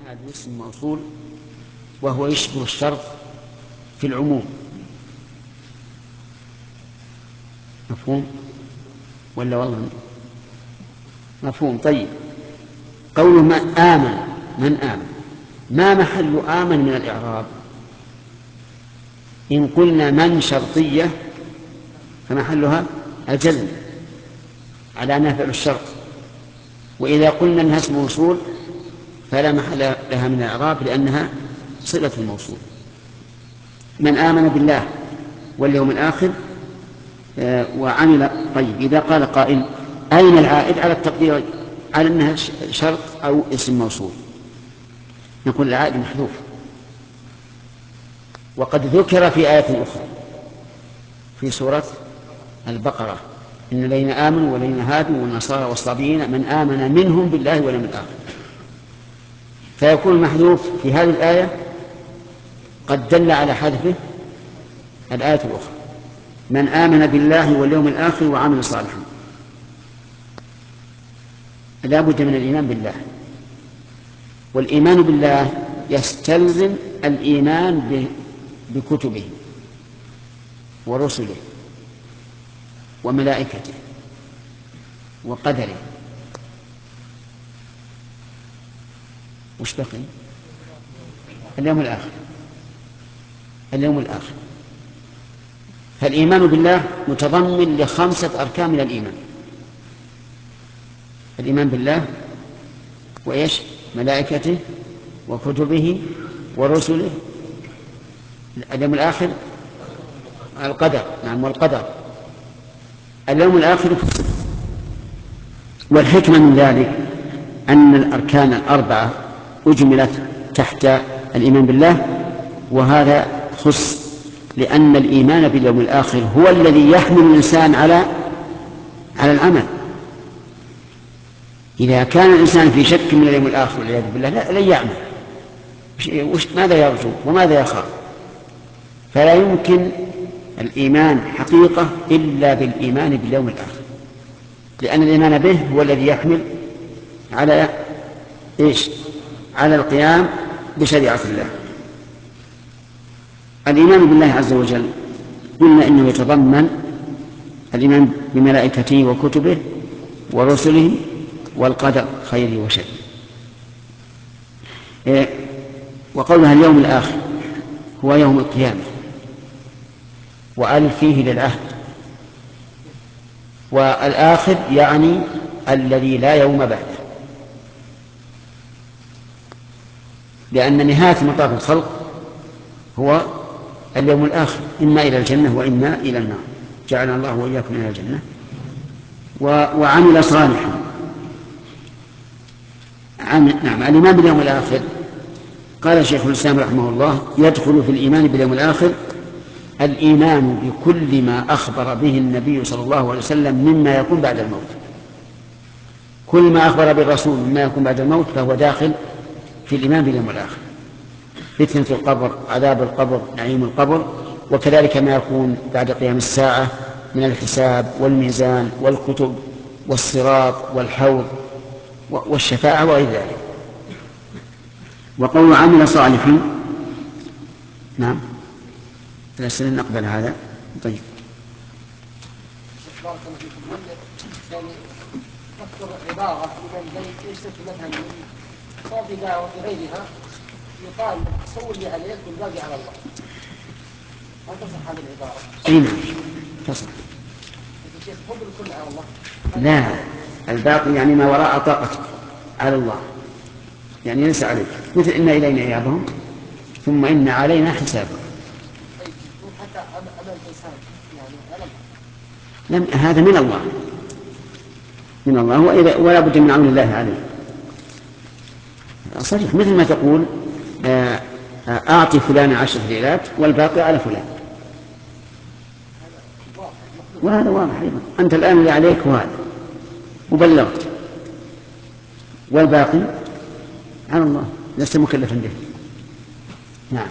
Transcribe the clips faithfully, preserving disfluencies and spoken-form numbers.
هذا اسم موصول وهو يشبه الشرط في العموم. مفهوم ولا والله مفهوم؟ طيب، قوله من آمن، من آمن ما محل آمن من الإعراب؟ إن قلنا من شرطية فمحلها الجزم على أنها فعل الشرط، وإذا قلنا أنها اسم موصول فلا محل لها من الإعراب لأنها صلة الموصول. من آمن بالله واليوم الآخر وعمل. طيب، إذا قال قائل أين العائد على التقدير على أنها شرط أو اسم موصول؟ نقول العائد محذوف، وقد ذكر في آية أخرى في سورة البقرة إن الذين آمنوا والذين هادوا والنصارى والصابئين من آمن منهم بالله واليوم الآخر، فيكون المحذوف في هذه الآية قد دل على حذفه الآية الأخرى من آمن بالله واليوم الآخر وعمل صالحا. لا بد من الإيمان بالله، والإيمان بالله يستلزم الإيمان بكتبه ورسله وملائكته وقدره. وش بقي؟ اليوم الآخر. اليوم الآخر. فالإيمان بالله متضمن لخمسة أركان من الإيمان: الإيمان بالله وإيش؟ ملائكته وكتبه ورسله، اليوم الآخر، القدر. نعم، والقدر. اليوم الآخر في الصدق. والحكمة من ذلك أن الأركان الأربعة أجملت تحت الإيمان بالله، وهذا خص لأن الإيمان باليوم الآخر هو الذي يحمل الإنسان على على العمل. إذا كان الإنسان في شك من اليوم الآخر والعياذ بالله لن يعمل. ماذا يرجو وماذا يخاف؟ فلا يمكن الإيمان حقيقة إلا بالإيمان باليوم الآخر، لأن الإيمان به هو الذي يحمل على إيش؟ على القيام بشريعة الله. الإيمان بالله عز وجل قلنا إنه يتضمن الإيمان بملائكته وكتبه ورسله والقدر خيره وشره. إيه؟ وقولها اليوم الآخر هو يوم القيامة، وألف فيه للعهد، والآخر يعني الذي لا يوم بعده، لأن نهاية مطاف الخلق هو اليوم الآخر، إما إلى الجنة وإما إلى النار. جعلنا الله وإياكم من الجنة. وعمل صالحا. نعم، الإيمان باليوم الآخر قال شيخ الإسلام رحمه الله يدخل في الإيمان باليوم الآخر الإيمان بكل ما أخبر به النبي صلى الله عليه وسلم مما يكون بعد الموت. كل ما أخبر به الرسول مما يكون بعد الموت فهو داخل في الإيمان باليوم الآخر: فتنة القبر، عذاب القبر، نعيم القبر، وكذلك ما يكون بعد قيام الساعة من الحساب والميزان والكتب والصراط والحوض والشفاعة وغير ذلك. وقول عمل صالحا. نعم، ثلاث سنين نقبل هذا. طيب، يعني نذكر عبارة من ليست مثلا صوت دعوة غيرها يقال سووا لي عليك والباقي على الله. هل تصح هذه العبارة؟ أي نعم تصح. الشيخ فضل الكل على الله. لا، الباقي يعني ما وراء طاقتك على الله، يعني ليس عليك. مثل إن إلينا إيابهم ثم إن علينا حسابهم. حتى أمام الإنسان يعني ألم. لم هذا من الله، من الله، وإذا ولا بد من عون الله عليه. صحيح، مثل ما تقول أعطي فلان عشر ليلات والباقي على فلان، وهذا واضح أيضا. أنت الآن اللي عليك وهذا وبلغت، والباقي على الله، لست مكلفا به. نعم.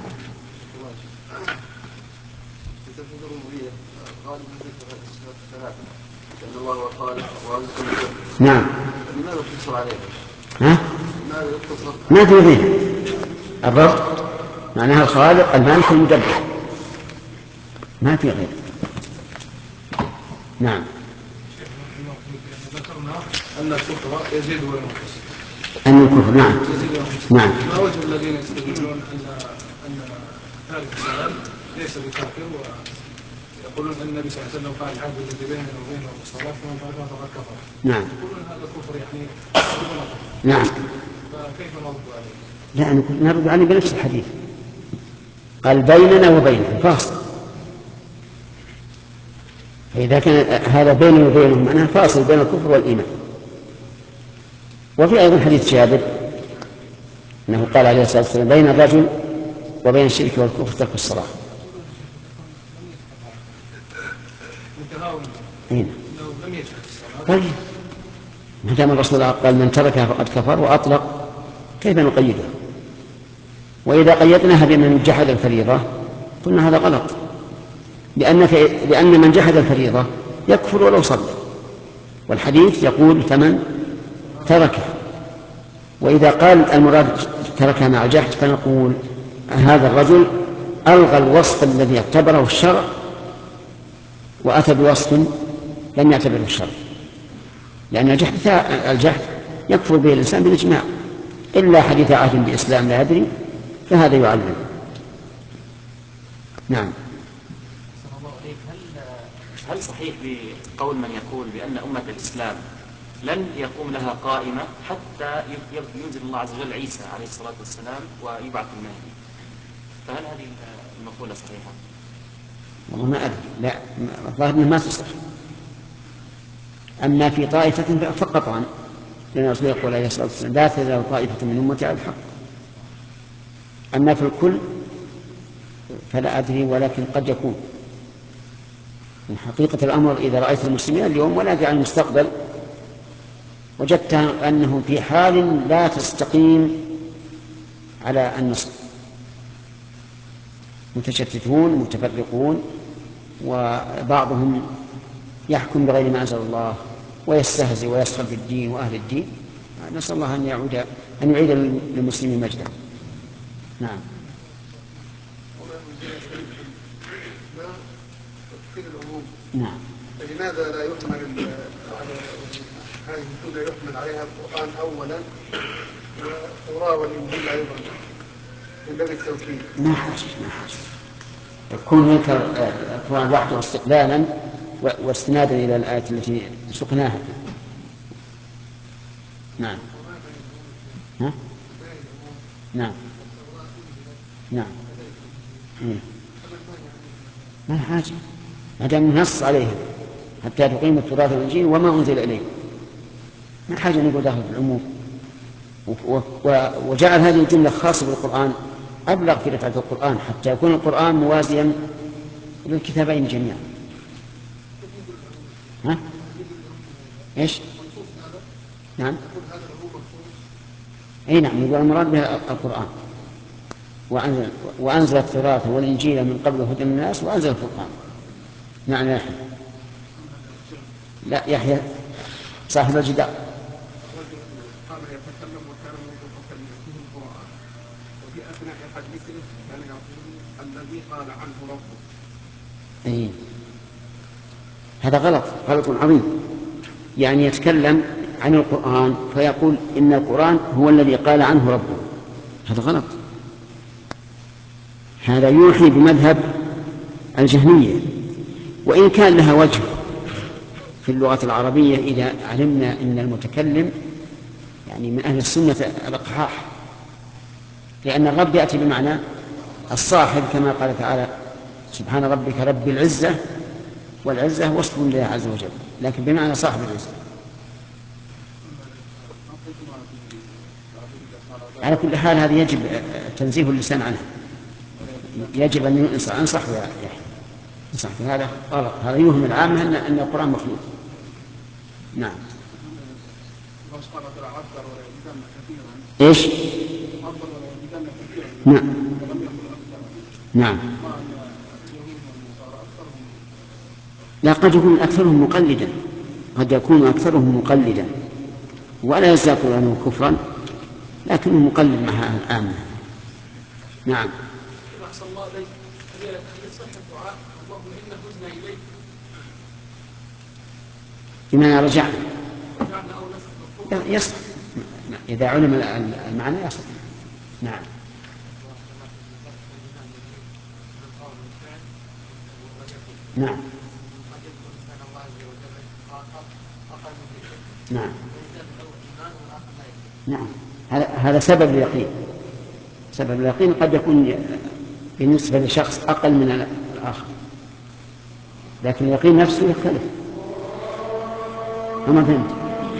نعم. لماذا تقصر عليه؟ ها؟ لماذا ما في غيره. الرب معناها الخالق المالك المدبر، ما في غيره. نعم. ذكرنا أن الكفر يزيد وينقص. أن الكفر نعم. نعم. ما وجه الذين يستدلون أن أن تارك الصلاة ليس بكافر، ويقولون أن النبي صلى الله عليه وسلم قال العهد الذي بيننا وبينه الصلاة فمن تركها فقد كفر. نعم. يقولون هذا الكفر يعني نعم. فكيف نرد عليه؟ لا نرد عليه بنفس الحديث، قال بيننا وبينه فاصل، فإذا كان هذا بيني وبينهم معناه فاصل بين الكفر والإيمان. وفي أيضا حديث جابر أنه قال عليه الصلاة والسلام بين الرجل وبين الشرك والكفر ترك الصلاة. طيب ما دام الرسول قال من تركها فقد كفر وأطلق كيف نقيده؟ وإذا قيدناها بمن جحد الفريضة قلنا هذا غلط، لأن لأن من جحد الفريضة يكفر ولو صلى، والحديث يقول فمن تركه. وإذا قال المراد تركها مع الجحد فنقول هذا الرجل ألغى الوصف الذي اعتبره الشرع وأتى بوصف لم يعتبره الشرع، لأن الجحد الجحد يكفر به الإنسان بالإجماع، إلا حديث عهد بإسلام لا يدري فهذا يعلم. نعم. هل صحيح بقول من يقول بأن أمة الإسلام لن يقوم لها قائمة حتى ينزل الله عز وجل عيسى عليه الصلاة والسلام ويبعث المهدي، فهل هذه المقولة صحيحة؟ والله ما أدري، لا الظاهر أنه ما تصح. أما في طائفة فقط عن لأن الرسول يقول عليه الصلاة والسلام لا تزال طائفة من أمتي على الحق. أما في الكل فلا أدري، ولكن قد يكون. من حقيقة الأمر إذا رأيت المسلمين اليوم ولا في المستقبل وجدت أنهم في حال لا تستقيم على النصر، متشتتون متفرقون، وبعضهم يحكم بغير ما أنزل الله ويستهزئ ويسخر بالدين وأهل الدين. نسأل الله أن يعود أن يعيد للمسلمين مجدا. نعم. نعم. فلماذا لا يحمل هذه السنة يحمل عليها القرآن أولا والتوراة والإنجيل أيضا من باب التوكيد؟ ما حاجة ما حاجة يكون ينكر القرآن وحده استقلالا واستنادا إلى الآية التي سقناها. نعم. ها؟ نعم. نعم. ما حاجة ما دام نص عليها حتى تقيم التراث والإنجيل وما أنزل إليه، ما حاجة نقول داخل في العموم. وجعل هذه الجملة خاصة بالقرآن أبلغ في رفعة القرآن حتى يكون القرآن موازيا للكتابين جميعا. ها؟ إيش؟ نعم. أي نعم، يقول المراد بها القرآن. وأنزل, وأنزل التوراة والإنجيل من قبل هدى الناس وأنزل القرآن. نعم يا يحيى. لا يحيى صاحب الجدار. قام يتكلم وكان يتكلم فيه القرآن، وفي أثناء حديثه كان يقول الذي قال عنه ربه. أي هذا غلط، غلط عظيم. يعني يتكلم عن القرآن فيقول إن القرآن هو الذي قال عنه ربه، هذا غلط. هذا يوحي بمذهب الجهمية، وإن كان لها وجه في اللغة العربية إذا علمنا أن المتكلم يعني من أهل السنة الأقحاح، لأن الرب يأتي بمعنى الصاحب كما قال تعالى سبحان ربك رب العزة، والعزة وصف لله عز وجل لكن بمعنى صاحب العزة. على كل حال هذه يجب تنزيه اللسان عنها، يجب أن ينصح أنصح يا يحيى انصح في هذا غلط، هذا يوهم العامة أن أن القرآن مخلوق. نعم. ايش؟ نعم. نعم. لا قد يكون أكثرهم مقلدا، قد يكون أكثرهم مقلدا ولا يزداد عنه كفرا لكنه مقلل معها الآن. نعم. أحسن الله عليك. هل يصح الدعاء اللهم إنا هدنا إليك؟ بمعنى رجعنا. رجعنا أو نسأل. يصح إذا علم المعنى يصح. نعم. نعم. نعم. نعم. هذا سبب اليقين. سبب اليقين قد يكون بالنسبة لشخص أقل من الآخر، لكن اليقين نفسه يختلف. أما فهمت؟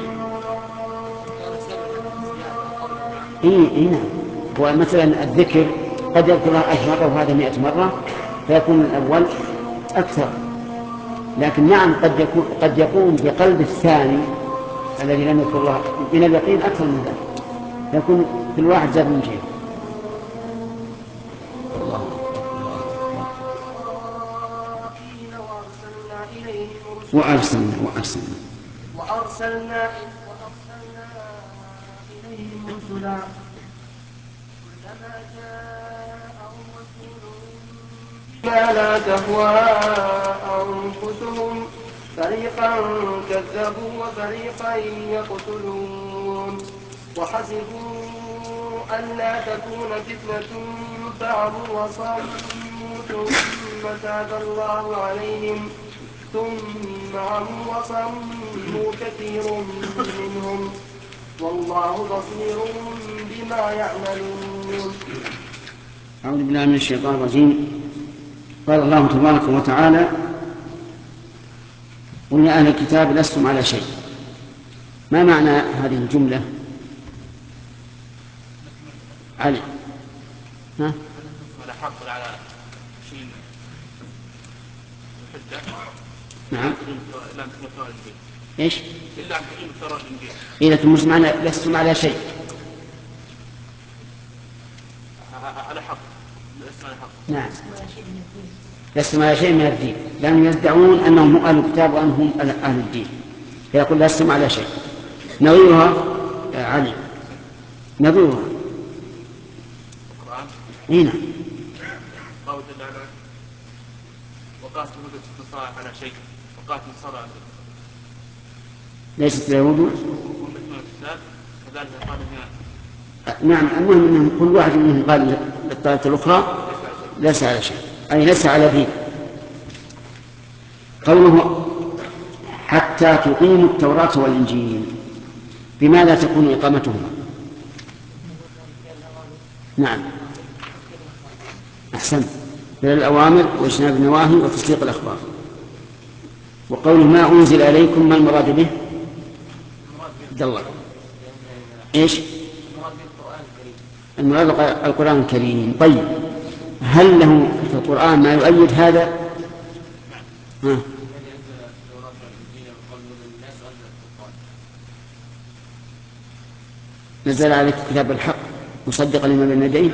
إيه إيه نعم. هو مثلا الذكر قد يذكرها ألف مرة وهذا مئة مرة فيكون الأول أكثر، لكن نعم قد يكون قد يقوم بقلب الثاني الذي لم يذكر الله من اليقين أكثر من ذلك، يكون كل واحد زاد من شيء. وأرسلنا وأرسلنا وأرسلنا وأرسلنا إليهم رسلا كلما جاءهم رسول بما لا تهوى أنفسهم فريقا كذبوا وفريقا يقتلون وحسبوا ألا تكون فتنة فعموا وصموا ثم تاب الله عليهم ثم عموا وصموا كثير منهم والله بصير بما يعملون. أعوذ بالله من الشيطان الرجيم. قال الله تبارك وتعالى: قل يا أهل الكتاب لستم على شيء. ما معنى هذه الجملة؟ علي ها؟ على حق على شيء حجة. نعم. لا تقيم ايش؟ إلا أن تقيم التوراة والإنجيل. إذا تمس معنى لستم على شيء. على حق. لستم على حق. نعم. لستم على شيء من الدين، لأنهم يدعون أنهم هم أهل الكتاب وأنهم أهل الدين، فيقول لستم على شيء. نظيرها علي. نظيرها. القرآن. هنا. قول جل وعلا: وقاتل اليهود والنصارى على شيء، وقاتل النصارى على شيء. ليست اليهود هم يتمون الكتاب كذلك قال هنا. نعم. المهم أن كل واحد منهم قال للطائفة الأخرى ليس على شيء، أي ليس على دين. قوله حتى تقيموا التوراة والإنجيل، بماذا تكون إقامتهما؟ نعم أحسن، من الأوامر واجتناب النواهي وتصديق الأخبار. وقوله ما أنزل عليكم، ما المراد به؟ عبد الله إيش؟ المراد القرآن الكريم. طيب هل له في القرآن ما يؤيد هذا؟ ها؟ نزل عليك كتاب الحق مصدقا لما بين يديه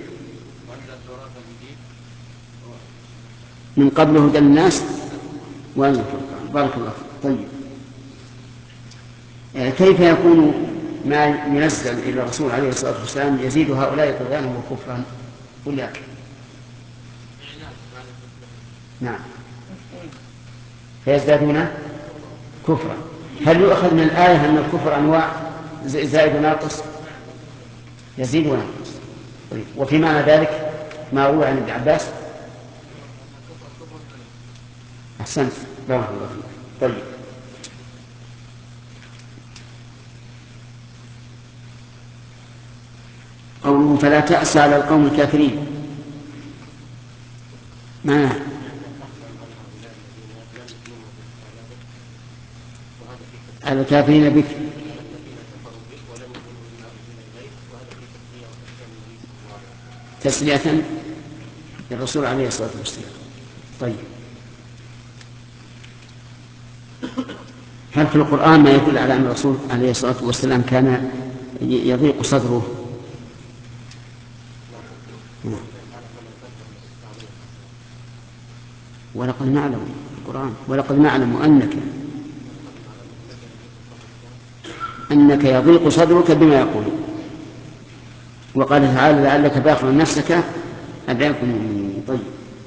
من قبل هدى الناس وأنزل القرآن. بارك الله فيك. طيب يعني كيف يكون ما ينزل إلى الرسول عليه الصلاة والسلام يزيد هؤلاء طغيانا وكفرا؟ ولا نعم فيزدادون كفرا. هل يؤخذ من الآية أن الكفر أنواع زائد وناقص؟ يزيد وناقص. طيب. وفي معنى ذلك ما روى عن ابن عباس. أحسنت بارك الله فيك. طيب قوله فلا تأس على القوم الكافرين، معنى على الكافرين بك تسلية للرسول عليه الصلاة والسلام. طيب هل في القرآن ما يدل على أن الرسول عليه الصلاة والسلام كان يضيق صدره؟ ولقد نعلم القرآن ولقد نعلم أنك أنك يضيق صدرك بما يقولون. وقال تعالى لعلك باخع نفسك ألا يكونوا مؤمنين. طيب،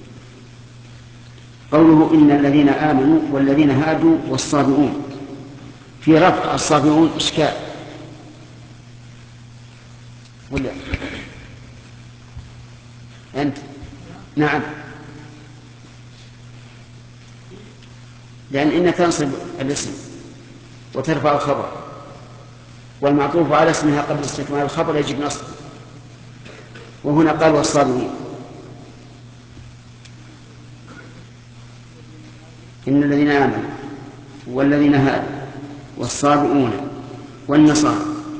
قوله إن الذين آمنوا والذين هادوا والصابئون، في رفع الصابئون إشكال ولا أنت؟ نعم، لأن إن تنصب الاسم وترفع الخبر، والمعطوف على اسمها قبل استكمال الخبر يجب نصب، وهنا قال والصابئون. إن الذين آمنوا والذين هادوا والصابئون والنصارى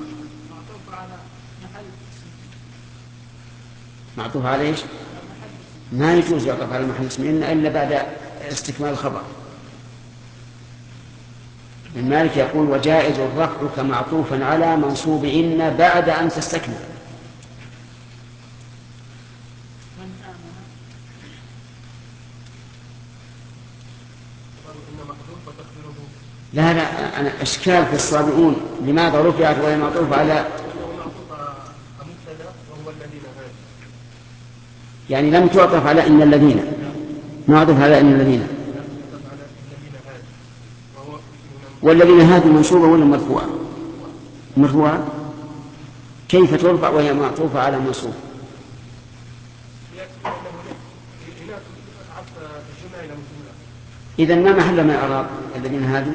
معطوف على ايش؟ ما يجوز يعطف على محل اسم إن إلا بعد استكمال الخبر. المالك يقول وجائز الرفع كمعطوفا على منصوب إن بعد أن تستكمل. لا لا، أنا أشكال في الصابئون لماذا رفعت وهي معطوفة على، يعني لم تعطف على إن الذين، معطوف على إن الذين، والذين هادوا منصوبة ولا مرفوعة؟ مرفوعة. كيف ترفع وهي معطوفة على منصوب؟ إذن ما محل من الإعراب الذين هادوا؟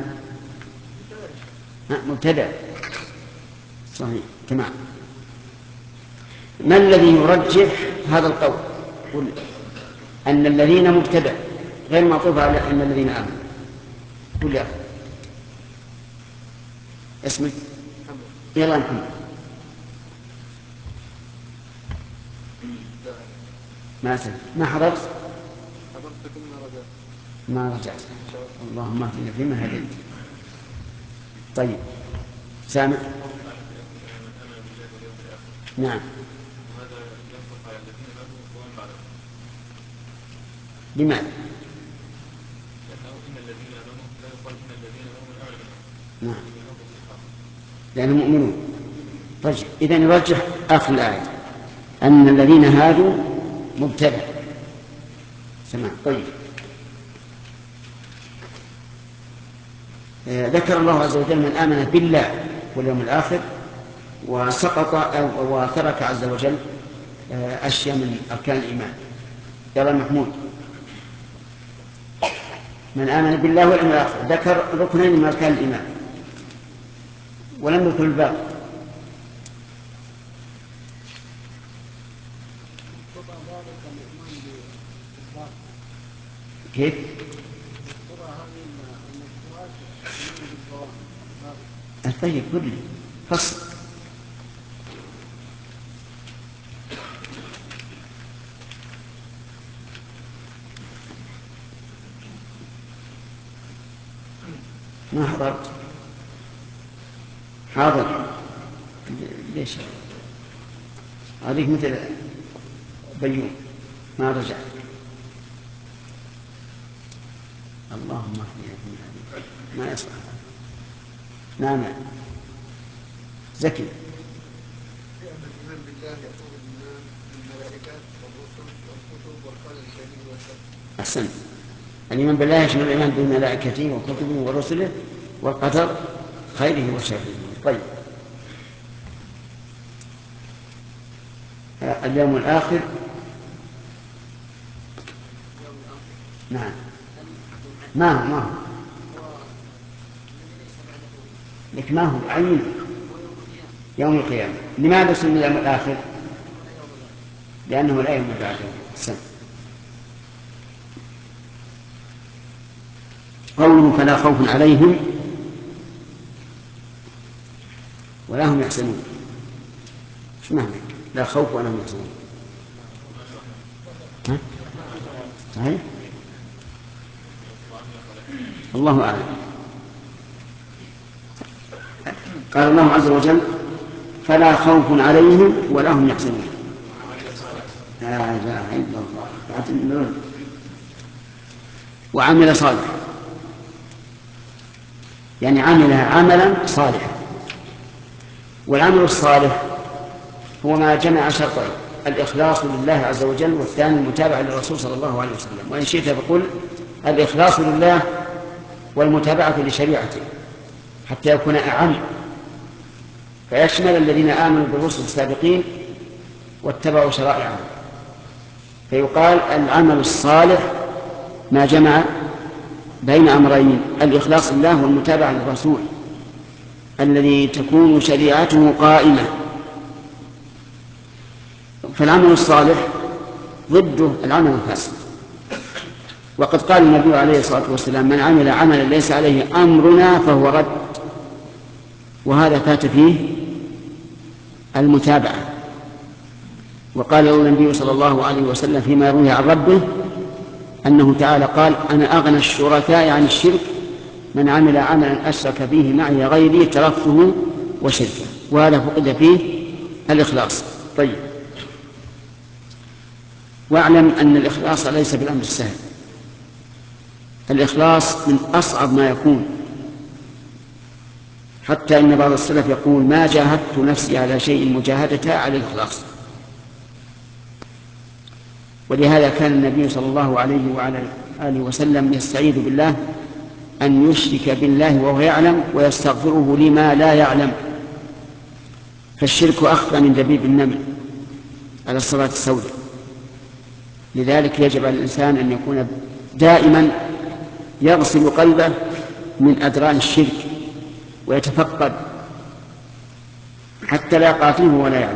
مبتدأ. صحيح، تمام. ما الذي يرجح هذا القول؟ قل أن الذين مبتدأ غير معطوف على أن الذين آمنوا. قل يا أخي اسمك؟ يلا محمد. ما سمع ما حضرت؟ ما رجعت. اللهم اهدنا فيما هديت. طيب، سامع؟ نعم. لماذا؟ نعم، لأنهم مؤمنون. طيب، إذن يرجح آخر الآية أن الذين هادوا مبتدأ. سمع. طيب، آه ذكر الله عز وجل من آمن بالله واليوم الآخر وسقط أو وترك عز وجل آه أشياء من أركان الإيمان. يلا محمود. من آمن بالله واليوم الآخر ذكر ركنين من أركان الإيمان ولم يذكر الباقي. كيف؟ طيب، كله فصل. ما حضرت؟ حاضر. ليش؟ هذيك مثل بيوم ما رجع. اللهم اهدنا ما يصلح. نعم زكي. الإيمان بالله يقول الإيمان بالملائكة والرسل والكتب والقدر الكريم والشر. أحسن. الإيمان بالله يشمل الإيمان بملائكته وكتبه ورسله والقدر خيره وشره. طيب، اليوم الآخر. نعم. ما هو ما هو لك ما هو عين يوم القيامة. لماذا سمي اليوم الآخر؟ لأنه لا يوم بعده. السنة. قوله فلا خوف عليهم ولا هم يحزنون. ايش معنى لا خوف ولا هم يحزنون؟ ها؟ صحيح؟ الله أعلم. قال الله عز وجل فلا خوف عليهم ولا هم يحزنون. لا إله إلا الله. وعمل صالح، يعني عمل عملا صالحا. والعمل الصالح هو ما جمع شرطين: الإخلاص لله عز وجل، والثاني المتابعة للرسول صلى الله عليه وسلم. وإن شئت فقل الإخلاص لله والمتابعة لشريعته حتى يكون أعم، فيشمل الذين آمنوا بالرسل السابقين واتبعوا شرائعهم. فيقال العمل الصالح ما جمع بين أمرين: الإخلاص لله والمتابعة للرسول الذي تكون شريعته قائمة. فالعمل الصالح ضده العمل الفاسد، وقد قال النبي عليه الصلاة والسلام: من عمل عملا ليس عليه أمرنا فهو رد. وهذا فات فيه المتابعة. وقال النبي صلى الله عليه وسلم فيما يرويه عن ربه أنه تعالى قال: أنا أغنى الشركاء عن الشرك، من عمل عملا أشرك فيه معي غيري تركته وشركه. وهذا فقد فيه الإخلاص. طيب، واعلم أن الإخلاص ليس بالأمر السهل. الإخلاص من أصعب ما يكون، حتى إن بعض السلف يقول: ما جاهدت نفسي على شيء مجاهدتها على الإخلاص. ولهذا كان النبي صلى الله عليه وعلى آله وسلم يستعيذ بالله أن يشرك بالله وهو يعلم، ويستغفره لما لا يعلم. فالشرك أخفى من دبيب النمل على الصلاة السوداء. لذلك يجب على الإنسان أن يكون دائما يغسل قلبه من أدران الشرك ويتفقد حتى لا يقع فيه ولا يعلم.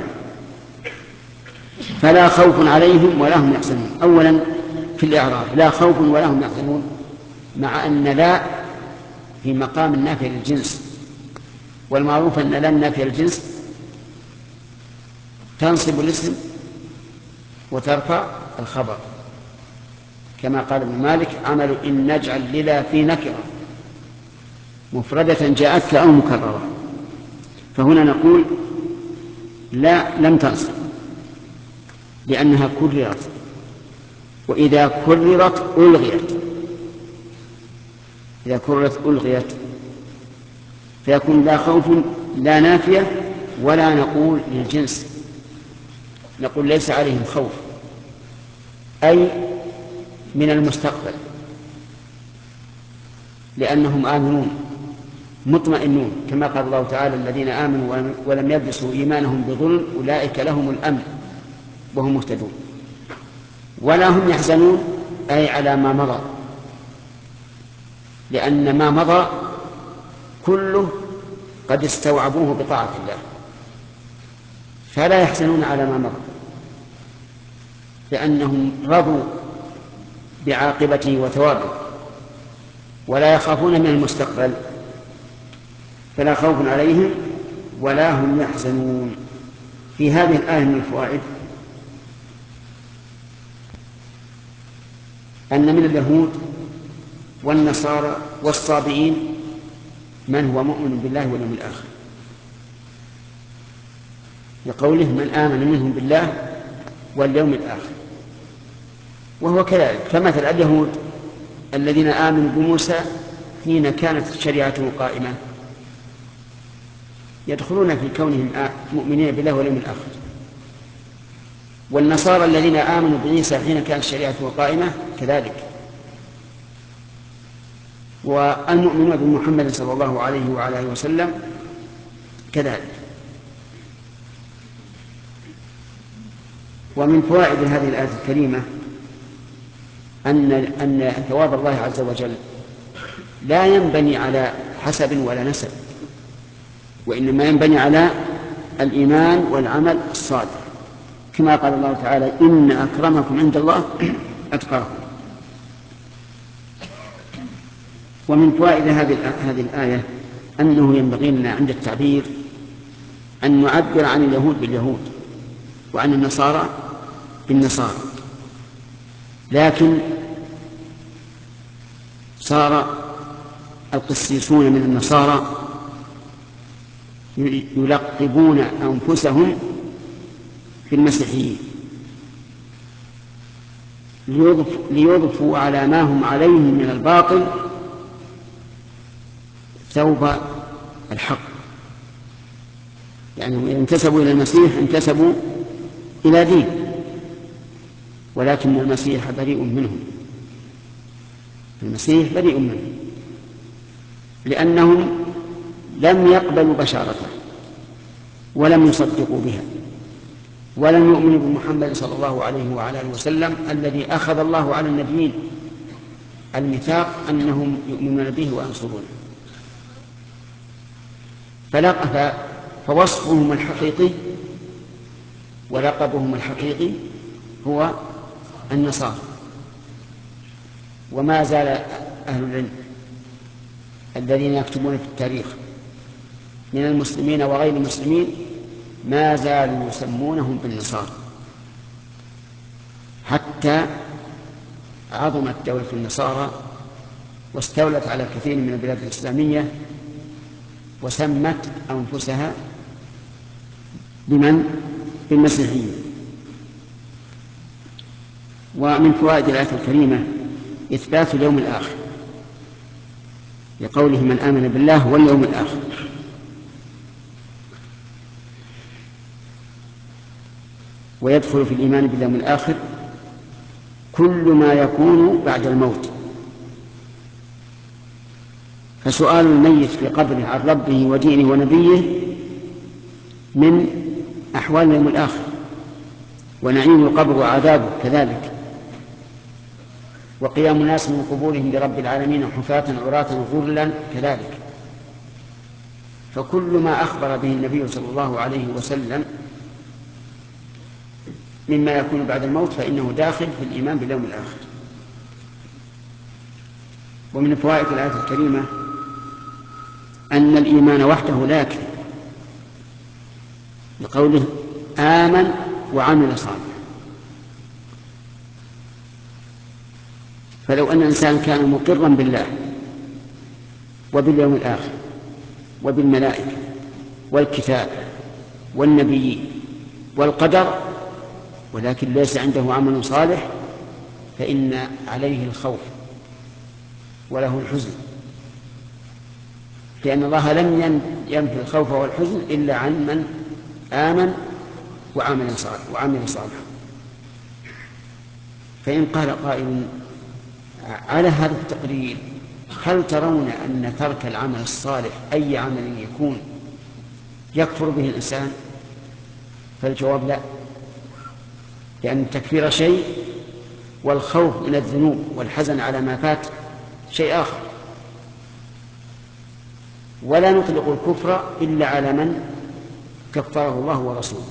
فلا خوف عليهم ولا هم يحزنون. أولا في الإعراب لا خوف ولا هم يحزنون، مع أن لا في مقام النافية للجنس، والمعروف أن لا النافية للجنس تنصب الاسم وترفع الخبر، كما قال ابن مالك: عمل إن نجعل للا في نكرة مفردة جاءتك أو مكررة. فهنا نقول لا لم تنصب لأنها كررت، وإذا كررت ألغيت. إذا كررت ألغيت فيكون لا خوف لا نافية، ولا نقول للجنس، نقول ليس عليهم خوف، أي من المستقبل، لأنهم آمنون مطمئنون، كما قال الله تعالى: الذين آمنوا ولم يلبسوا إيمانهم بظلم أولئك لهم الأمن وهم مهتدون. ولا هم يحزنون، أي على ما مضى، لأن ما مضى كله قد استوعبوه بطاعة الله، فلا يحزنون على ما مضى، لأنهم رضوا بعاقبته وثوابه، ولا يخافون من المستقبل، فلا خوف عليهم ولا هم يحزنون. في هذه الآية من الفوائد أن من اليهود والنصارى والصابئين من هو مؤمن بالله واليوم الآخر، لقوله: من آمن منهم بالله واليوم الآخر. وهو كذلك. فمثل اليهود الذين آمنوا بموسى حين كانت شريعته قائمة يدخلون في كونهم مؤمنين بالله واليوم الآخر، والنصارى الذين آمنوا بعيسى حين كانت شريعته قائمة كذلك، والمؤمنون بمحمد صلى الله عليه وعلى آله وسلم كذلك. ومن فوائد هذه الآية الكريمة أن أن ثواب الله عز وجل لا ينبني على حسب ولا نسب، وإنما ينبني على الإيمان والعمل الصالح، كما قال الله تعالى: إن أكرمكم عند الله أتقاكم. ومن فوائد هذه الآية أنه ينبغي لنا عند التعبير أن نعبر عن اليهود باليهود وعن النصارى بالنصارى، لكن صار القسيسون من النصارى يلقبون أنفسهم في المسيحيين ليضفوا على ما هم عليه من الباطل ثوب الحق. يعني إذا انتسبوا إلى المسيح انتسبوا إلى دين، ولكن المسيح بريء منهم، المسيح بريء منهم لأنهم لم يقبلوا بشارته ولم يصدقوا بها ولم يؤمنوا بمحمد صلى الله عليه وعلى اله وسلم الذي أخذ الله على النبيين الميثاق أنهم يؤمنون به وينصرونه. فوصفهم الحقيقي ولقبهم الحقيقي هو النصارى. وما زال أهل العلم الذين يكتبون في التاريخ من المسلمين وغير المسلمين ما زالوا يسمونهم بالنصارى، حتى عظمت دولة النصارى واستولت على كثير من البلاد الإسلامية وسمت أنفسها بمن؟ بالمسيحيين. ومن فوائد الآية الكريمة إثبات اليوم الآخر لقوله من آمن بالله واليوم الآخر، ويدخل في الإيمان باليوم الآخر كل ما يكون بعد الموت. فسؤال الميت في قبره عن ربه ودينه ونبيه من أحوال اليوم الآخر، ونعيم القبر وعذابه كذلك، وقيام الناس من قبورهم لرب العالمين حفاة عراة غرلا كذلك. فكل ما أخبر به النبي صلى الله عليه وسلم مما يكون بعد الموت فإنه داخل في الإيمان باليوم الآخر. ومن فوائد الآية الكريمة أن الإيمان وحده لا يكفي، لقوله آمن وعمل صالحا. فلو أن الإنسان كان مقرا بالله وباليوم الآخر وبالملائكة والكتاب والنبيين والقدر ولكن ليس عنده عمل صالح فإن عليه الخوف وله الحزن، لأن الله لم ينفي الخوف والحزن إلا عن من آمن وعمل صالح وعمل صالحا. فإن قال قائل على هذا التقرير هل ترون أن ترك العمل الصالح أي عمل يكون يكفر به الإنسان؟ فالجواب لا، لأن التكفير شيء والخوف من الذنوب والحزن على ما فات شيء آخر. ولا نطلق الكفر إلا على من كفره الله ورسوله،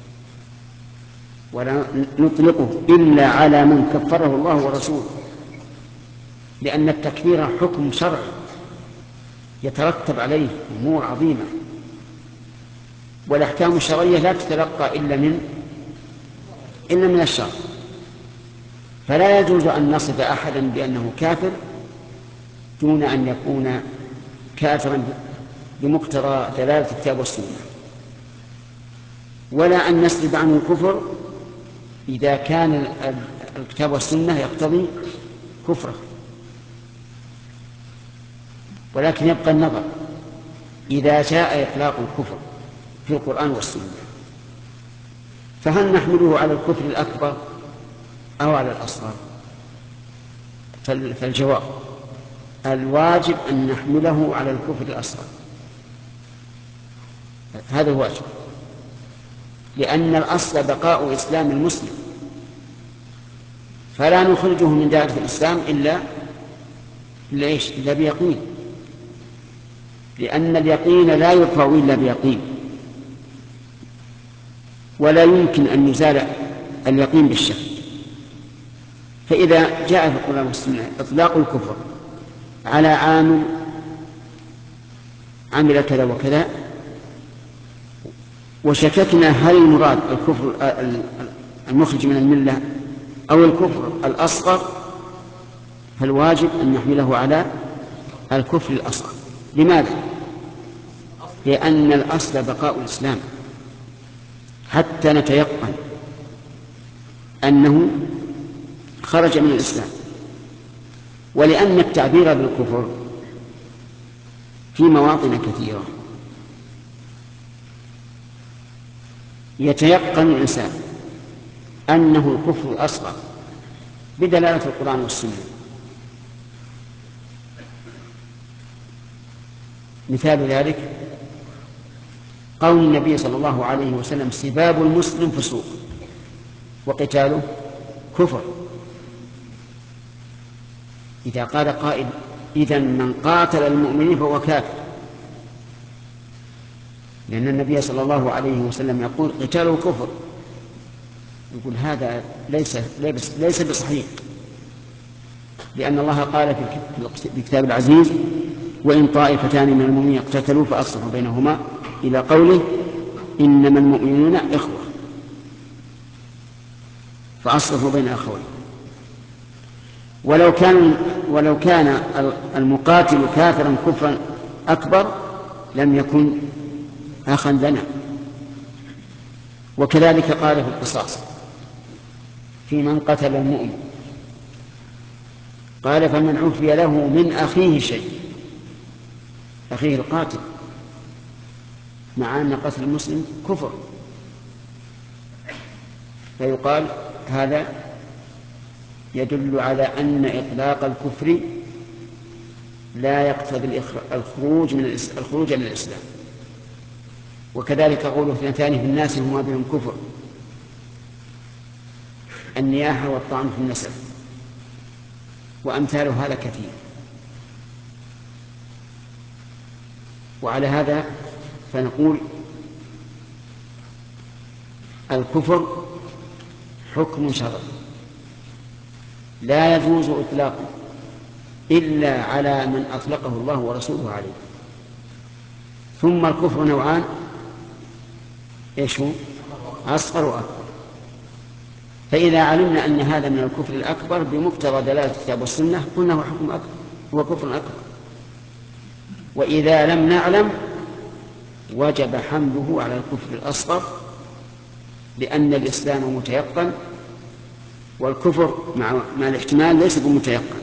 ولا نطلقه إلا على من كفره الله ورسوله، لأن التكفير حكم شرعي يترتب عليه أمور عظيمة، والأحكام الشرعية لا تتلقى إلا من إلا من الشرع. فلا يجوز أن نصف أحدا بأنه كافر دون أن يكون كافرا بمقتضى دلالة الكتاب والسنة، ولا أن نسلب عنه الكفر إذا كان الكتاب والسنة يقتضي كفره، ولكن يبقى النظر إذا جاء إطلاق الكفر في القرآن والسنة فهل نحمله على الكفر الأكبر أو على الأصغر؟ فالجواب الواجب أن نحمله على الكفر الأصغر، هذا الواجب، لأن الأصل بقاء إسلام المسلم، فلا نخرجه من دائرة الإسلام إلا إلا إيش؟ إلا بيقين، لأن اليقين لا يرفع إلا بيقين، ولا يمكن أن يزال اليقين بالشك. فإذا جاء في القرآن والسنة إطلاق الكفر على عامل عمل كذا وكذا وشككنا هل المراد الكفر المخرج من الملة أو الكفر الأصغر، فالواجب أن نحمله على الكفر الأصغر. لماذا؟ لأن الأصل بقاء الإسلام حتى نتيقن أنه خرج من الإسلام، ولأن التعبير بالكفر في مواطن كثيرة، يتيقن الإنسان أنه الكفر الأصغر بدلالة القرآن والسنة. مثال ذلك قول النبي صلى الله عليه وسلم: سباب المسلم فسوق وقتاله كفر. إذا قال قائل: إذن من قاتل المؤمنين فهو كافر، لأن النبي صلى الله عليه وسلم يقول: قتاله كفر. يقول هذا ليس ليس بصحيح، لأن الله قال في الكتاب العزيز: وإن طائفتان من المؤمنين اقتتلوا فأصلحوا بينهما، إلى قوله: إنما المؤمنون إخوة فأصلحوا بين أخوين. ولو كان ولو كان المقاتل كافرا كفرا أكبر لم يكن أخا لنا. وكذلك قال في القصاص في من قتل المؤمن، قال: فمن عفي له من أخيه شيء، أخيه القاتل، مع أن قتل المسلم كفر، فيقال هذا يدل على أن إطلاق الكفر لا يقتضي الخروج من الخروج من الإسلام. وكذلك قوله: اثنتان في الناس هما بهم كفر، النياحة والطعن في النسب، وأمثال هذا كثير. وعلى هذا فنقول: الكفر حكم شرعي لا يجوز إطلاقه إلا على من أطلقه الله ورسوله عليه. ثم الكفر نوعان: إيش هو؟ أصغر وأكبر. فإذا علمنا أن هذا من الكفر الأكبر بمقتضى دلالة الكتاب والسنة قلنا هو حكم أكبر، هو كفر أكبر. وإذا لم نعلم وجب حمله على الكفر الأصغر، لأن الإسلام متيقن والكفر مع, مع الاحتمال ليس بمتيقن،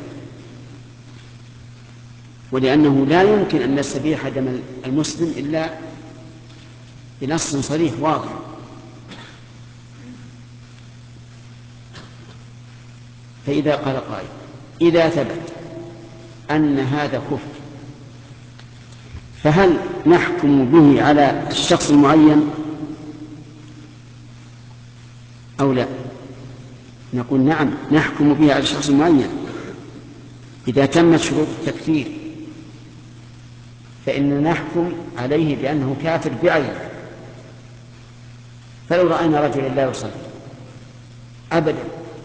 ولأنه لا يمكن أن نستبيح دم المسلم إلا بنص صريح واضح. فإذا قال قائل: إذا ثبت أن هذا كفر فهل نحكم به على الشخص المعين أو لا؟ نقول: نعم، نحكم به على الشخص المعين إذا تمت شروط التكفير، فإننا نحكم عليه بأنه كافر بعينه. فلو رأينا رجلا لا يصلي أبدا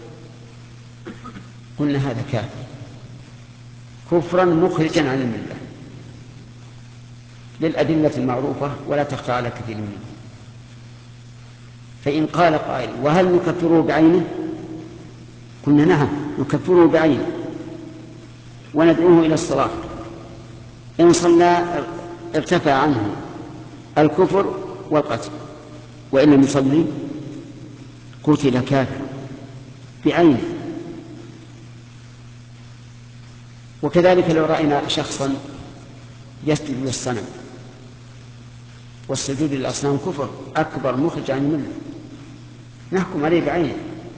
قلنا هذا كافر كفرا مخرجا عن الملة للأدلة المعروفة ولا تخفى على كثير منهم. فإن قال قائل: وهل نكفره بعينه؟ قلنا: نعم، نكفره بعينه وندعوه إلى الصلاة. إن صلى ارتفع عنه الكفر والقتل، وإن لم يصلي قتل كافرا بعينه. وكذلك لو رأينا شخصا يسجد للصنم، والسجود للأصنام كفر أكبر مخرج عن الملة، نحكم عليه بعينه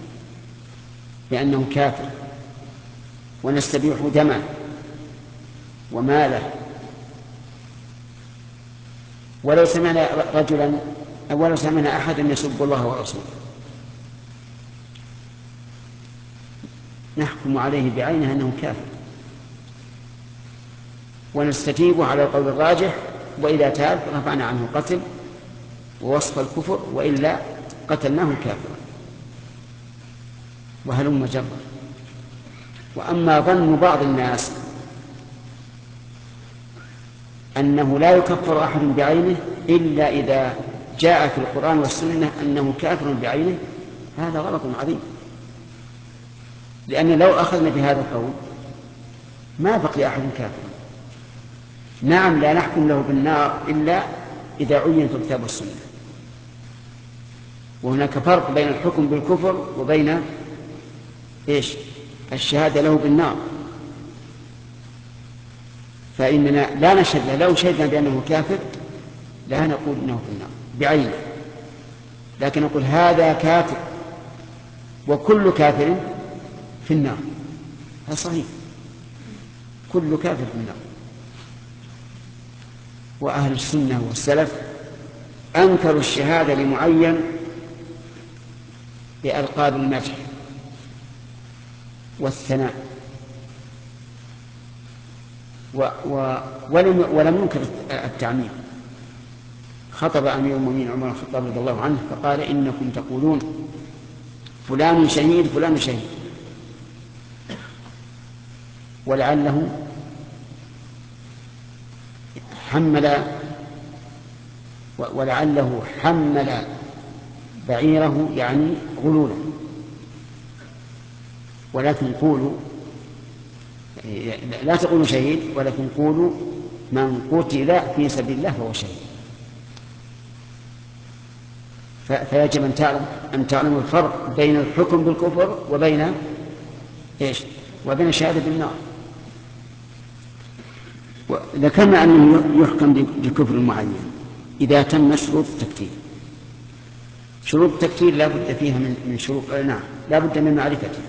لأنه كافر ونستبيح دمه وماله. ولو سمعنا رجلا أو ولو سمعنا أحدا يسب الله ورسوله نحكم عليه بعينه أنه كافر ونستجيب على القول الراجح، وإذا تاب رفعنا عنه قتل ووصف الكفر، وإلا قتلناه كافرا وهلم جرا. وأما ظن بعض الناس أنه لا يكفر أحد بعينه إلا إذا جاء في القرآن والسنة أنه كافر بعينه، هذا غلط عظيم. لأن لو أخذنا بهذا القول ما بقي أحد كافر. نعم، لا نحكم له بالنار إلا إذا عين في الكتاب والسنة. وهناك فرق بين الحكم بالكفر وبين إيش؟ الشهادة له بالنار. فإننا لا نشهد له، لو شهدنا بأنه كافر لا نقول إنه في النار بعينه، لكن نقول هذا كافر وكل كافر في النار، هذا صحيح، كل كافر في النار. وأهل السنة والسلف أنكروا الشهادة لمعين بألقاب المدح والثناء، و و ولم, ولم ينكر التعميم. خطب أمير المؤمنين عمر الخطاب رضي الله عنه فقال إنكم تقولون فلان شهيد فلان شهيد، ولعله حمل ولعله حمل بعيره يعني غلولا، ولكن قولوا لا تقولوا شهيد، ولكن قولوا من قتل في سبيل الله فهو شهيد. فيجب أن تعلم أن تعلم الفرق بين الحكم بالكفر وبين إيش؟ وبين الشهادة بالنار. ذكرنا أنه يحكم بكفر معين إذا تم شروط التكفير. شروط التكفير لا بد فيها من شروط، نعم لا بد من معرفتها.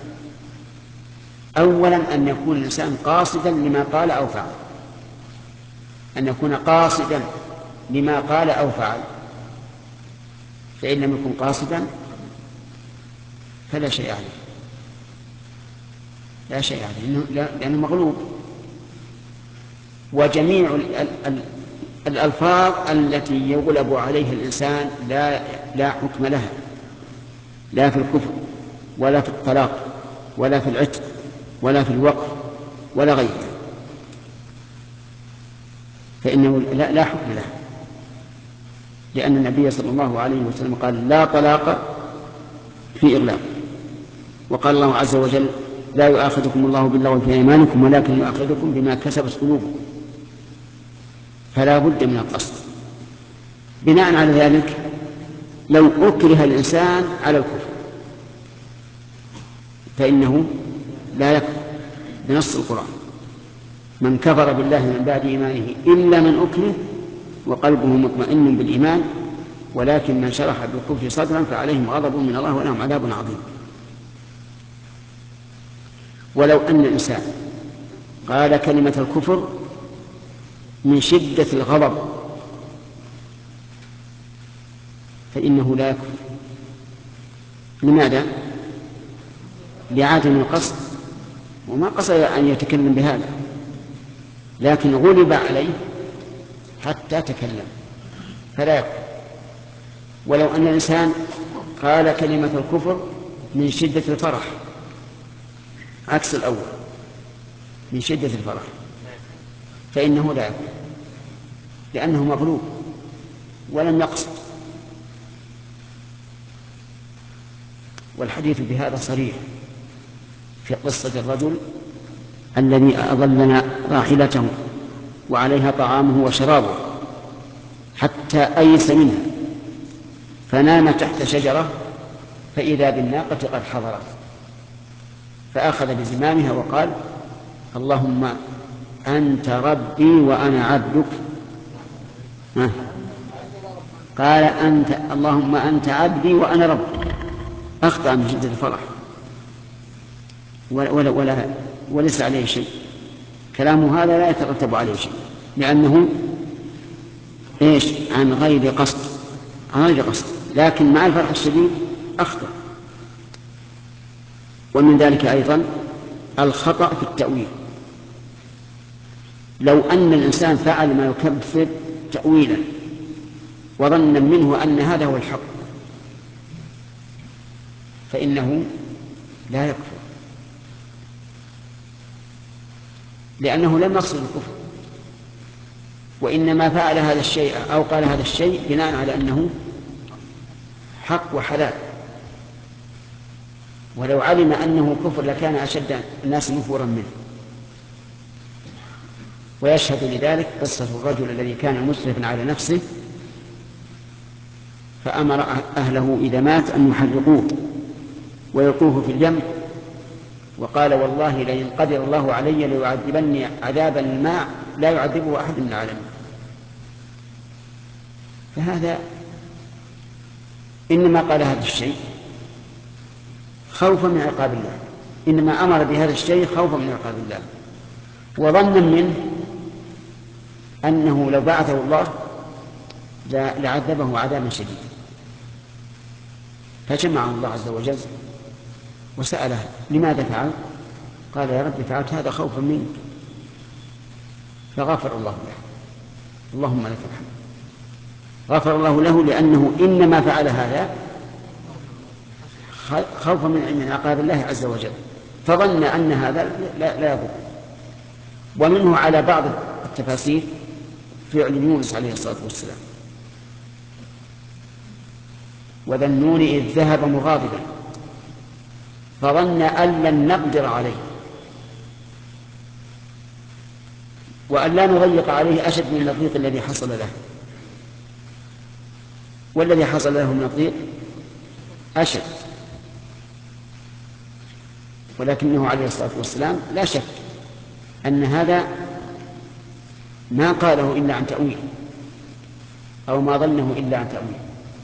أولا أن يكون الإنسان قاصدا لما قال أو فعل، أن يكون قاصدا لما قال أو فعل، فإن لم يكن قاصدا فلا شيء عليه، لا شيء عليه لأنه مغلوب. وجميع الألفاظ التي يغلب عليها الإنسان لا لا حكم لها، لا في الكفر ولا في الطلاق ولا في العتق ولا في الوقف ولا غيرها، فإنه لا, لا حكم لها، لأن النبي صلى الله عليه وسلم قال لا طلاق في إغلاق، وقال الله عز وجل لا يؤاخذكم الله باللغو في أيمانكم ولكن يؤاخذكم بما كسبت قلوبكم، فلا بد من القصد. بناء على ذلك لو أكره الإنسان على الكفر فإنه لا يكفر بنص القرآن: من كفر بالله من بعد إيمانه إلا من أكره وقلبه مطمئن بالإيمان ولكن من شرح بالكفر صدرا فعليهم غضب من الله ولهم عذاب عظيم. ولو أن الإنسان قال كلمة الكفر من شدة الغضب فإنه لا يكفر. لماذا؟ لعدم القصد، وما قصد أن يتكلم بهذا، لكن غلب عليه حتى تكلم فلا يكفر. ولو أن الإنسان قال كلمة الكفر من شدة الفرح، عكس الأول، من شدة الفرح، فإنه لا يكفر لأنه مغلوب ولم يقصد. والحديث بهذا صريح في قصة الرجل الذي أضلنا راحلته وعليها طعامه وشرابه حتى أيس منها فنام تحت شجرة فإذا بالناقة قد حضرت فأخذ بزمامها وقال: اللهم أنت ربي وأنا عبدك. قال: أنت اللهم أنت عبدي وأنا ربك. أخطأ من شدة الفرح ولا, ولا, ولا وليس عليه شيء، كلامه هذا لا يترتب عليه شيء لأنه إيش؟ عن غير قصد، عن غير قصد، لكن مع الفرح الشديد أخطأ. ومن ذلك أيضا الخطأ في التأويل. لو أن الإنسان فعل ما يكفر تأويلا وظنا منه أن هذا هو الحق فإنه لا يكفر، لأنه لم يقصد الكفر، وإنما فعل هذا الشيء أو قال هذا الشيء بناء على أنه حق وحلال، ولو علم أنه كفر لكان أشد الناس نفورا منه. ويشهد لذلك قصة الرجل الذي كان مسرفا على نفسه فأمر أهله إذا مات أن يحرقوه ويلقوه في اليم، وقال: والله لئن قدر الله علي ليعذبني عذابا ما لا يعذبه أحد من العالمين. فهذا إنما قال هذا الشيء خوفا من عقاب الله، إنما أمر بهذا الشيء خوفا من عقاب الله، وظنا منه أنه لو بعثه الله لعذبه عذابا شديدا. فجمعه الله عز وجل وسأله لماذا فعل؟ قال يا رب فعلت هذا خوفا منك، فغفر الله له. اللهم لك الحمد. غفر الله له لأنه إنما فعل هذا خوفا من عقاب الله عز وجل، فظن أن هذا لا, لا يضر. ومنه على بعض التفاسير فعل يونس عليه الصلاة والسلام: وذا النون إذ ذهب مغاضبا فظن أن لن نقدر عليه، وأن لا نضيق عليه أشد من الضيق الذي حصل له، والذي حصل له من الضيق أشد. ولكنه عليه الصلاة والسلام لا شك أن هذا ما قاله إلا عن تأويل، أو ما ظنه إلا عن تأويل.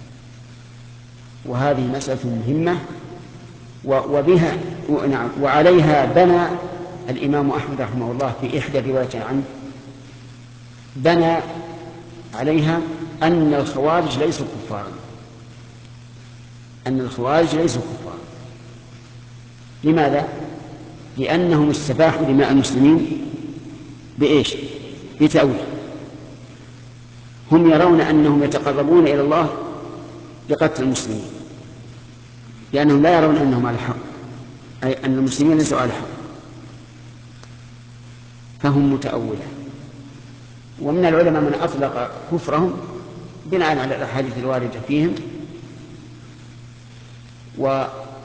وهذه مسألة مهمة، وبها نعم وعليها بنى الإمام أحمد رحمه الله في إحدى الروايات عنه، بنى عليها أن الخوارج ليسوا كفارا، أن الخوارج ليسوا كفارا. لماذا؟ لأنهم استباحوا دماء المسلمين بإيش؟ بتأويل. هم يرون أنهم يتقربون إلى الله بقتل المسلمين، لأنهم لا يرون أنهم على الحق، أي أن المسلمين ليسوا على الحق، فهم متأولة. ومن العلماء من أطلق كفرهم بناء على الأحاديث الواردة فيهم، و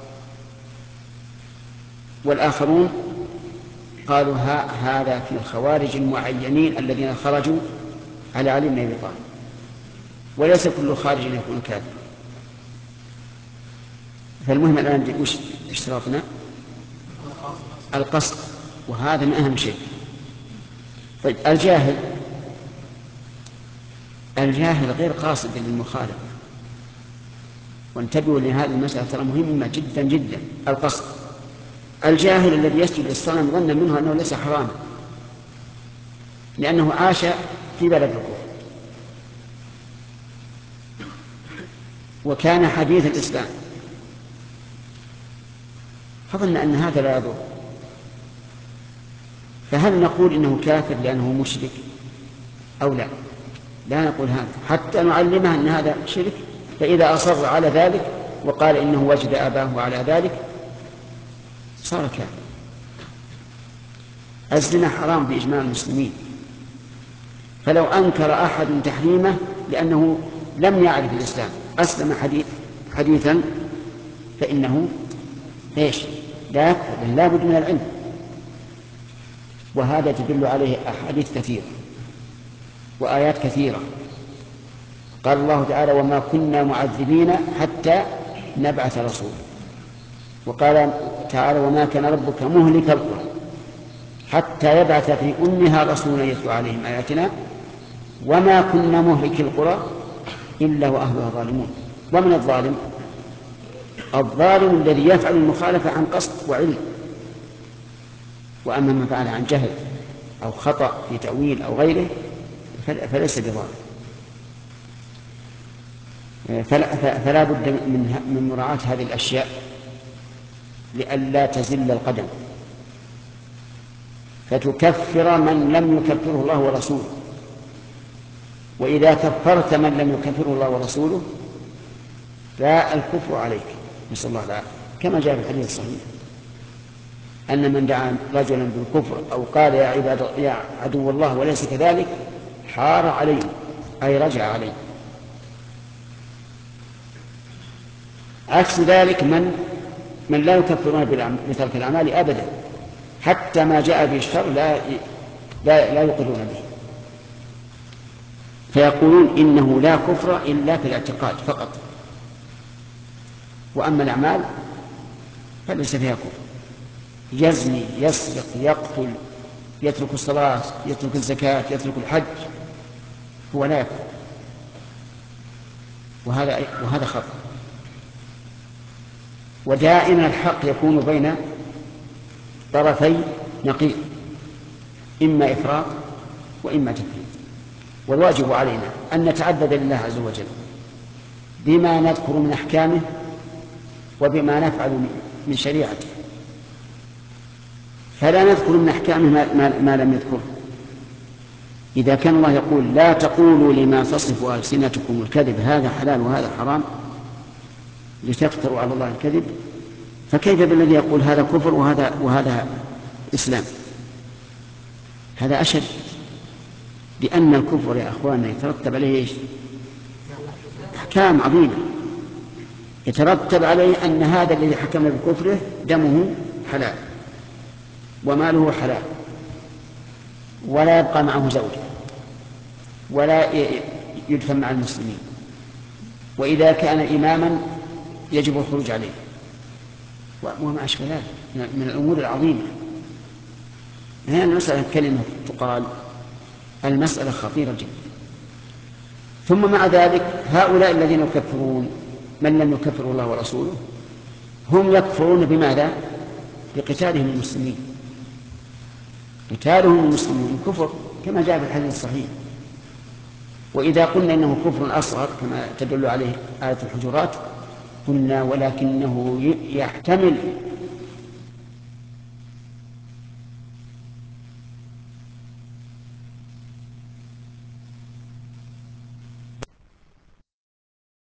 والآخرون قالوا ها هذا في الخوارج المعينين الذين خرجوا على علي بن أبي طالب، وليس كل خارج يكون كافر. فالمهم الآن وش اشتراطنا؟ القصد، وهذا من أهم شيء. طيب الجاهل، الجاهل غير قاصد للمخالفة، وانتبهوا لهذه المسألة ترى مهمة جدا جدا. القصد، الجاهل الذي يسجد للصنم ظن منه أنه ليس حراما لأنه عاش في بلد الكفر وكان حديث الإسلام، فظن أن هذا لا يضر، فهل نقول إنه كافر لأنه مشرك أو لا؟ لا نقول هذا، حتى نعلمه أن هذا شرك. فإذا أصر على ذلك وقال إنه وجد أباه على ذلك صار كافر. الزنا حرام بإجماع المسلمين، فلو أنكر أحد تحريمه لأنه لم يعرف الإسلام أسلم حديث حديثا فإنه إيش؟ لا يكفر، لا بد من العلم. وهذا تدل عليه أحاديث كثيرة وآيات كثيرة. قال الله تعالى: وما كنا معذبين حتى نبعث رسولا. وقال تعالى: وما كان ربك مهلك القرى حتى يبعث في أمها رسولا يتلو عليهم آياتنا وما كنا مهلك القرى إلا وأهلها ظالمون. ومن الظالم؟ الظالم الذي يفعل المخالفة عن قصد وعلم. وأما من فعل عن جهل أو خطأ في تأويل أو غيره فليس بظالم. فلا, فلا بد من, من مراعاة هذه الأشياء لئلا تزل القدم فتكفر من لم يكفره الله ورسوله. وإذا كفرت من لم يكفره الله ورسوله فالكفر عليك، نسأل الله العافية، كما جاء في الحديث الصحيح أن من دعا رجلا بالكفر أو قال يا عباد يا عدو الله وليس كذلك حار عليه، أي رجع عليه. عكس ذلك من من لا يكفرون بترك الأعمال أبدا، حتى ما جاء به الشر لا لا, لا يقرون به، فيقولون إنه لا كفر إلا في الاعتقاد فقط، وأما الأعمال فليس فيها كفر. يزني، يسرق، يقتل، يترك الصلاة، يترك الزكاة، يترك الحج، هو لا يكفر، وهذا وهذا خطأ. ودائما الحق يكون بين طرفي نقيض، إما إفراط وإما تفريط. والواجب علينا أن نتعبد لله عز وجل بما نذكر من أحكامه وبما نفعل من شريعته، فلا نذكر من أحكامه ما, ما, ما لم يذكره. إذا كان الله يقول لا تقولوا لما تصف ألسنتكم الكذب هذا حلال وهذا حرام لتفتروا على الله الكذب، فكيف بالذي يقول هذا كفر وهذا, وهذا إسلام؟ هذا أشد، لأن الكفر يا أخواننا يترتب عليه إيش؟ أحكام عظيمة. يترتب عليه أن هذا الذي حكمنا بكفره دمه حلال وماله حلال ولا يبقى معه زوجة ولا يدفن مع المسلمين، وإذا كان إماما يجب الخروج عليه وما أشبه ذلك من الأمور العظيمة. هي المسألة كلمة تقال، المسألة خطيرة جدا. ثم مع ذلك هؤلاء الذين يكفرون من لم يكفر الله ورسوله هم يكفرون بماذا؟ بقتالهم المسلمين. قتالهم المسلمين كفر كما جاء في الحديث الصحيح. وإذا قلنا إنه كفر أصغر كما تدل عليه آية الحجرات قلنا ولكنه يحتمل